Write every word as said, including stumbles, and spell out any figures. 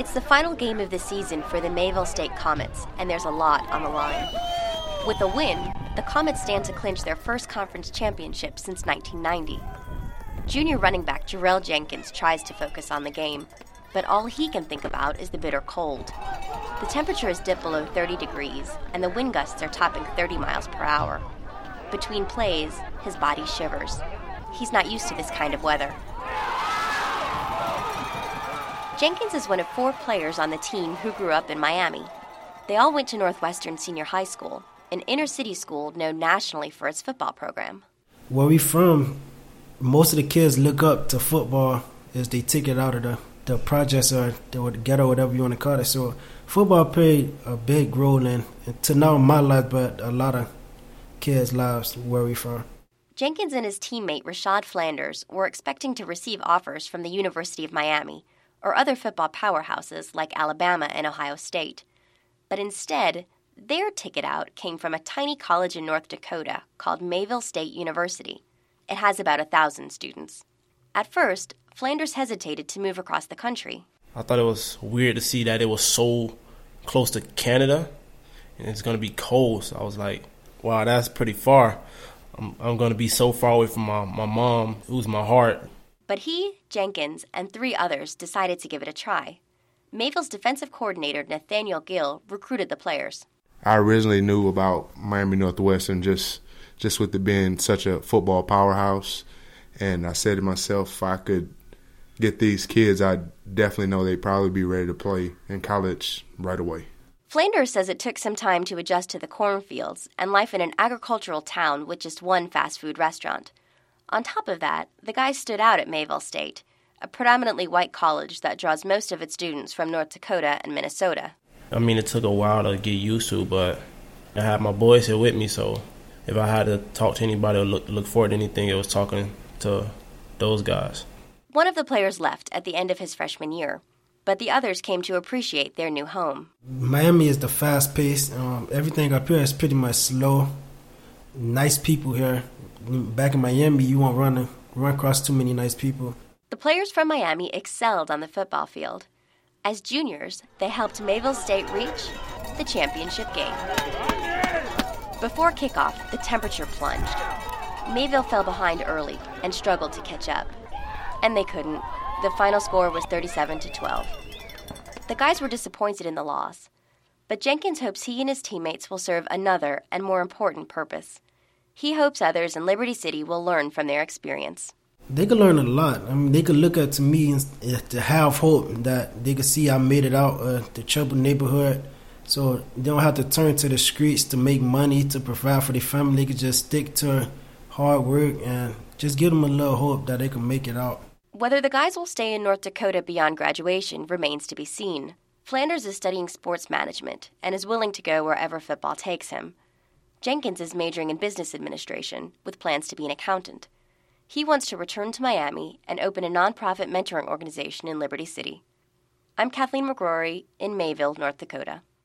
It's the final game of the season for the Mayville State Comets, and there's a lot on the line. With a win, the Comets stand to clinch their first conference championship since nineteen ninety. Junior running back Jarrell Jenkins tries to focus on the game, but all he can think about is the bitter cold. The temperature has dipped below thirty degrees, and the wind gusts are topping thirty miles per hour. Between plays, his body shivers. He's not used to this kind of weather. Jenkins is one of four players on the team who grew up in Miami. They all went to Northwestern Senior High School, an inner-city school known nationally for its football program. Where we from, most of the kids look up to football as they take it out of the, the projects or the ghetto, whatever you want to call it. So football played a big role in, to not my life, but a lot of kids' lives where we from. Jenkins and his teammate Rashad Flanders were expecting to receive offers from the University of Miami or other football powerhouses like Alabama and Ohio State. But instead, their ticket out came from a tiny college in North Dakota called Mayville State University. It has about a thousand students. At first, Flanders hesitated to move across the country. I thought it was weird to see that it was so close to Canada and it's going to be cold. So I was like, wow, that's pretty far. I'm, I'm going to be so far away from my, my mom, who's my heart. But he, Jenkins, and three others decided to give it a try. Mayville's defensive coordinator, Nathaniel Gill, recruited the players. I originally knew about Miami Northwestern just just with it being such a football powerhouse. And I said to myself, if I could get these kids, I definitely know they'd probably be ready to play in college right away. Flanders says it took some time to adjust to the cornfields and life in an agricultural town with just one fast food restaurant. On top of that, the guys stood out at Mayville State, a predominantly white college that draws most of its students from North Dakota and Minnesota. I mean, it took a while to get used to, but I had my boys here with me, so if I had to talk to anybody or look, look forward to anything, it was talking to those guys. One of the players left at the end of his freshman year, but the others came to appreciate their new home. Miami is the fast-paced. Um, everything up here is pretty much slow. Nice people here. Back in Miami, you won't run, run across too many nice people. The players from Miami excelled on the football field. As juniors, they helped Mayville State reach the championship game. Before kickoff, the temperature plunged. Mayville fell behind early and struggled to catch up. And they couldn't. The final score was thirty-seven to twelve. The guys were disappointed in the loss, but Jenkins hopes he and his teammates will serve another and more important purpose. He hopes others in Liberty City will learn from their experience. They could learn a lot. I mean, they could look up to me and to have hope that they could see I made it out of the troubled neighborhood. So they don't have to turn to the streets to make money, to provide for their family. They could just stick to hard work and just give them a little hope that they can make it out. Whether the guys will stay in North Dakota beyond graduation remains to be seen. Flanders is studying sports management and is willing to go wherever football takes him. Jenkins is majoring in business administration with plans to be an accountant. He wants to return to Miami and open a nonprofit mentoring organization in Liberty City. I'm Kathleen McGrory in Mayville, North Dakota.